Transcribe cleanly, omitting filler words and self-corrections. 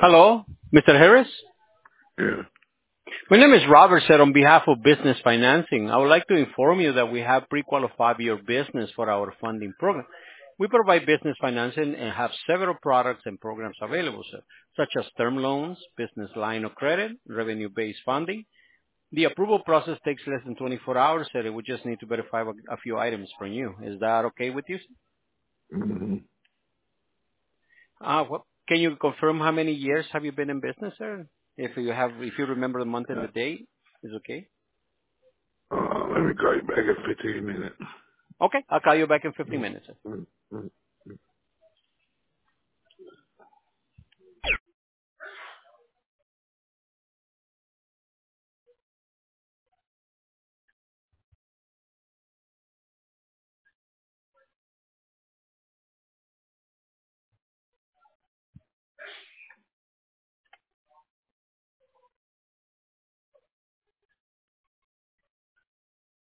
Hello, Mr. Harris. Yeah. My name is Robert, sir. On behalf of Business Financing, I would like to inform you that we have pre-qualified your business for our funding program. We provide business financing and have several products and programs available, sir, such as term loans, business line of credit, revenue-based funding. The approval process takes less than 24 hours, sir. We just need to verify a few items from you. Is that okay with you? Mm-hmm. Can you confirm how many years have you been in business, sir? If you remember the month and the date, is okay. Let me call you back in 15 minutes. Okay, I'll call you back in 15 minutes, sir. Mm-hmm.